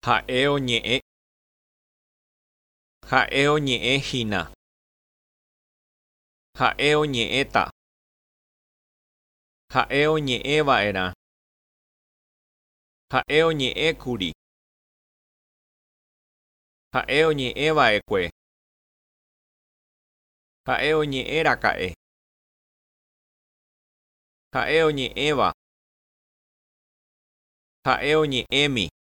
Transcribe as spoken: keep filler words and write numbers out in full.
Ha'e oñe'ẽ. Ha'e oñe'ẽhína. Ha'e oñe'ẽta. Ha'e oñe'ẽva'erã. Ha'e oñe'ẽkuri. Ha'e oñe'ẽva'ekue. Ha'e oñe'ẽraka'e. Ha'e oñe'ẽva. Ha'e oñe'ẽmi.